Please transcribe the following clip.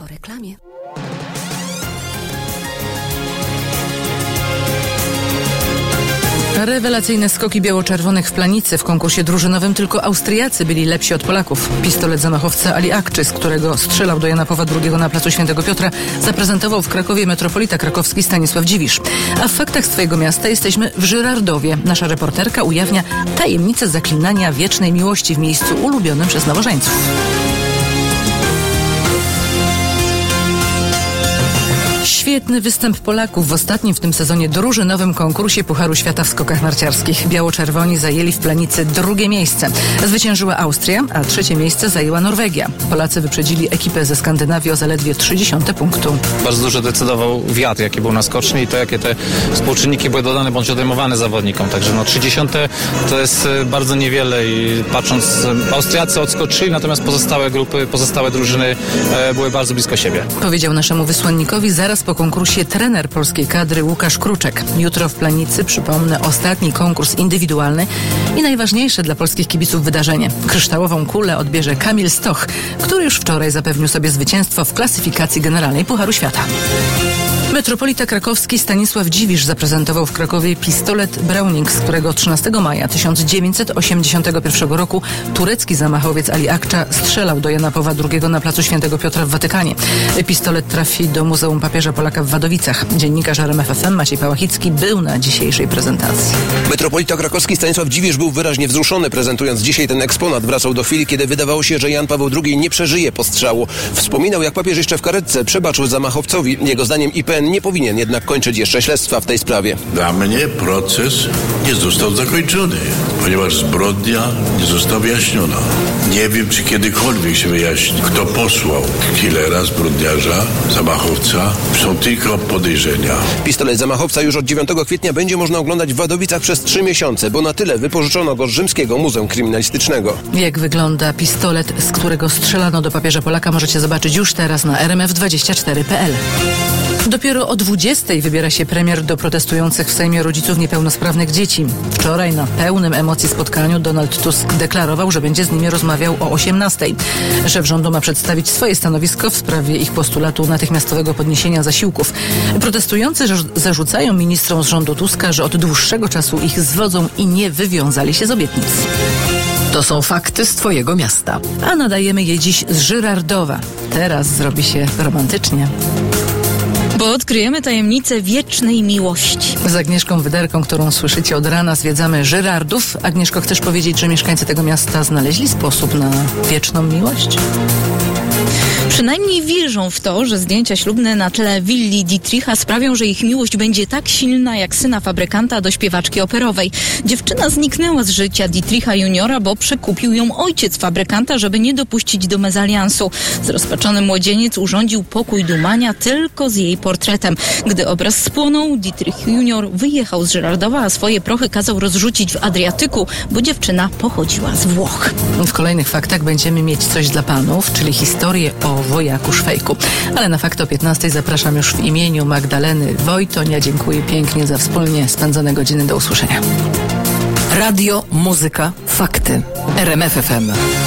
Po reklamie. Rewelacyjne skoki biało-czerwonych w Planicy. W konkursie drużynowym tylko Austriacy byli lepsi od Polaków. Pistolet zamachowca Ali Akczy, z którego strzelał do Jana Pawła II na placu Świętego Piotra, zaprezentował w Krakowie metropolita krakowski Stanisław Dziwisz. A w faktach swojego miasta jesteśmy w Żyrardowie. Nasza reporterka ujawnia tajemnicę zaklinania wiecznej miłości w miejscu ulubionym przez nowożeńców. Świetny występ Polaków w ostatnim w tym sezonie drużynowym konkursie Pucharu Świata w skokach narciarskich. Biało-czerwoni zajęli w Planicy drugie miejsce. Zwyciężyła Austria, a trzecie miejsce zajęła Norwegia. Polacy wyprzedzili ekipę ze Skandynawii o zaledwie 0,3 punktu. Bardzo dużo decydował wiatr, jaki był na skoczni i to, jakie te współczynniki były dodane bądź odejmowane zawodnikom. Także 0,3 to jest bardzo niewiele i patrząc, Austriacy odskoczyli, natomiast pozostałe grupy, pozostałe drużyny były bardzo blisko siebie. Powiedział naszemu wysłannikowi zaraz po konkursie trener polskiej kadry Łukasz Kruczek. Jutro w Planicy, przypomnę, ostatni konkurs indywidualny i najważniejsze dla polskich kibiców wydarzenie. Kryształową kulę odbierze Kamil Stoch, który już wczoraj zapewnił sobie zwycięstwo w klasyfikacji generalnej Pucharu Świata. Metropolita krakowski Stanisław Dziwisz zaprezentował w Krakowie pistolet Browning, z którego 13 maja 1981 roku turecki zamachowiec Ali Akcza strzelał do Jana Pawła II na placu Świętego Piotra w Watykanie. Pistolet trafi do Muzeum Papieża Polaka w Wadowicach. Dziennikarz RMF FM Maciej Pałachicki był na dzisiejszej prezentacji. Metropolita krakowski Stanisław Dziwisz był wyraźnie wzruszony, prezentując dzisiaj ten eksponat. Wracał do chwili, kiedy wydawało się, że Jan Paweł II nie przeżyje postrzału. Wspominał, jak papież jeszcze w karetce przebaczył zamachowcowi. Jego zdaniem IPN nie powinien jednak kończyć jeszcze śledztwa w tej sprawie. Dla mnie proces nie został zakończony, ponieważ zbrodnia nie została wyjaśniona. Nie wiem, czy kiedykolwiek się wyjaśni, kto posłał killera, zbrodniarza, zamachowca. Są tylko podejrzenia. Pistolet zamachowca już od 9 kwietnia będzie można oglądać w Wadowicach przez 3 miesiące, bo na tyle wypożyczono go z Rzymskiego Muzeum Kryminalistycznego. Jak wygląda pistolet, z którego strzelano do papieża Polaka, możecie zobaczyć już teraz na rmf24.pl. Dopiero o 20:00 wybiera się premier do protestujących w Sejmie rodziców niepełnosprawnych dzieci. Wczoraj na pełnym emocji spotkaniu Donald Tusk deklarował, że będzie z nimi rozmawiał o 18:00. Szef rządu ma przedstawić swoje stanowisko w sprawie ich postulatu natychmiastowego podniesienia zasiłków. Protestujący zarzucają ministrom z rządu Tuska, że od dłuższego czasu ich zwodzą i nie wywiązali się z obietnic. To są fakty z twojego miasta. A nadajemy je dziś z Żyrardowa. Teraz zrobi się romantycznie. Bo odkryjemy tajemnicę wiecznej miłości. Z Agnieszką Wyderką, którą słyszycie od rana, zwiedzamy Żyrardów. Agnieszko, chcesz powiedzieć, że mieszkańcy tego miasta znaleźli sposób na wieczną miłość? Przynajmniej wierzą w to, że zdjęcia ślubne na tle willi Dietricha sprawią, że ich miłość będzie tak silna jak syna fabrykanta do śpiewaczki operowej. Dziewczyna zniknęła z życia Dietricha juniora, bo przekupił ją ojciec fabrykanta, żeby nie dopuścić do mezaliansu. Zrozpaczony młodzieniec urządził pokój dumania tylko z jej portretem. Gdy obraz spłonął, Dietrich junior wyjechał z Żyrardowa, a swoje prochy kazał rozrzucić w Adriatyku, bo dziewczyna pochodziła z Włoch. W kolejnych faktach będziemy mieć coś dla panów, czyli historię o wojaku Szwejku. Ale na fakty o 15:00 zapraszam już w imieniu Magdaleny Wojtoń. Dziękuję pięknie za wspólnie spędzone godziny. Do usłyszenia. Radio, muzyka, fakty. RMF FM.